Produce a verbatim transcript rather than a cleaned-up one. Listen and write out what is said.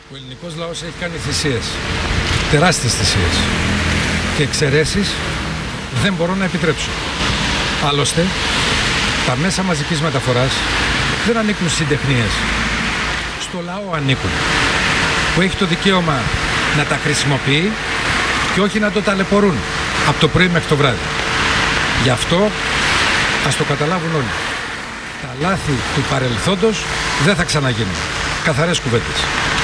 Ο ελληνικός λαός έχει κάνει θυσίες, τεράστιες θυσίες, και εξαιρέσεις δεν μπορώ να επιτρέψω. Άλλωστε, τα μέσα μαζικής μεταφοράς δεν ανήκουν στις συντεχνίες. Στο λαό ανήκουν, που έχει το δικαίωμα να τα χρησιμοποιεί και όχι να το ταλαιπωρούν από το πρωί μέχρι το βράδυ. Γι' αυτό ας το καταλάβουν όλοι. Τα λάθη του παρελθόντος δεν θα ξαναγίνουν. Καθαρές κουβέντες.